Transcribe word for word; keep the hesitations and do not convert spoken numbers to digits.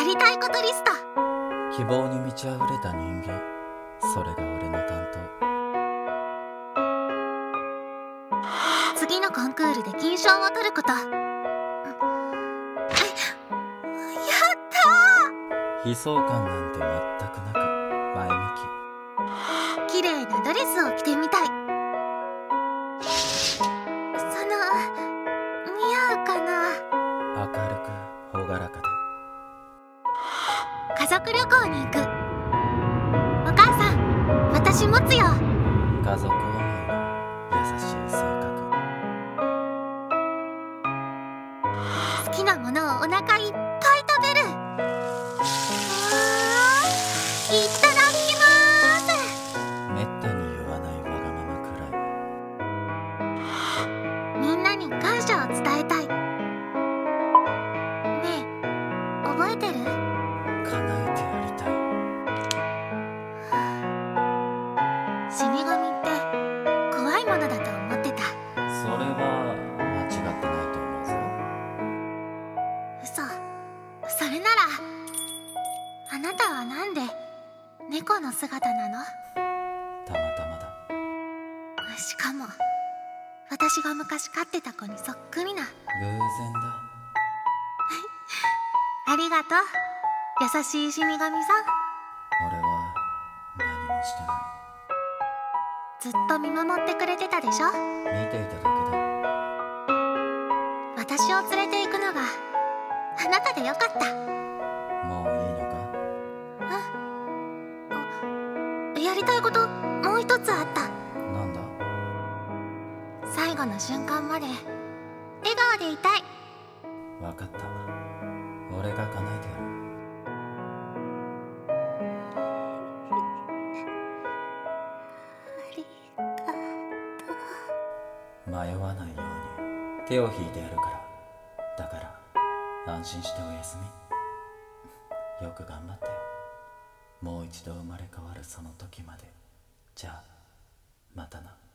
りたいことリスト。 希望に満ち溢れた人間、それが俺の担当。次のコンクールで金賞を取ること。やったー。悲壮感なんて全くなく前向き。綺麗なドレスを着てみたい。その似合うかな。 明るく朗らかで。 家族旅行に行く。お母さん、私持つよ。 家族思いの優しい性格。 好きなものをお腹いっぱい食べる。うわー、いただきまーす。 めったに言わないわがままくらい。 みんなに感謝を伝えたい。ねえ、覚えてる？ 叶えてやりたい。 死神って怖いものだと思ってた。 それは間違ってないと思うぞ。 嘘。それならあなたはなんで猫の姿なの？ たまたまだ。 しかも私が昔飼ってた子にそっくりな。 偶然だ。 ありがとう、優しい死神さん。 俺は何もしてなずっと見守ってくれてたでしょ。 い。見ていただけだ。 私を連れて行くのがあなたでよかった。 もういいのか？ あ、やりたいこともう一つあった。 なんだ？ 最後の瞬間まで笑顔でいたい。 わかった。俺が叶えてやる。 ありがとう。 迷わないように手を引いてやるから。だから安心しておやすみ。よく頑張ったよ。もう一度生まれ変わるその時まで。じゃあまたな。